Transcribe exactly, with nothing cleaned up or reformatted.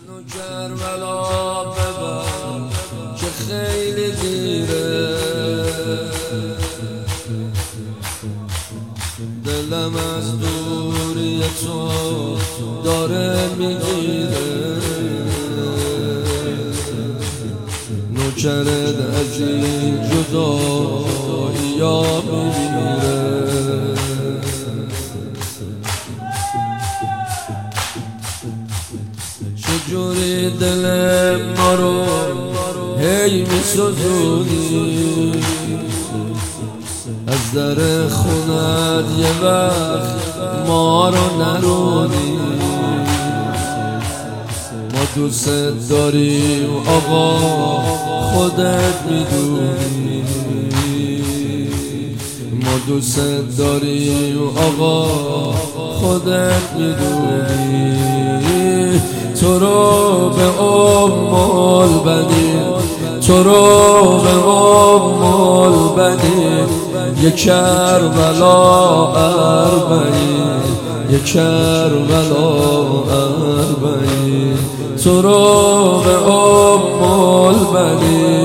منو کربلا ببر که خیلی دیره، دلم از دوری تو داره میگیره، نوکرت از این جدایی یا میمیره. چجوری دل ما رو هی میسوزونی، از در خونت یه وقت ما رو نرونی. ما دوست داریم آقا خودت میدونی، ما دوست داریم آقا خودت میدونی. تو رو به ام البنین، تو رو به ام البنین، یه کربلا اربعین، یه کربلا اربعین. تو رو به ام البنین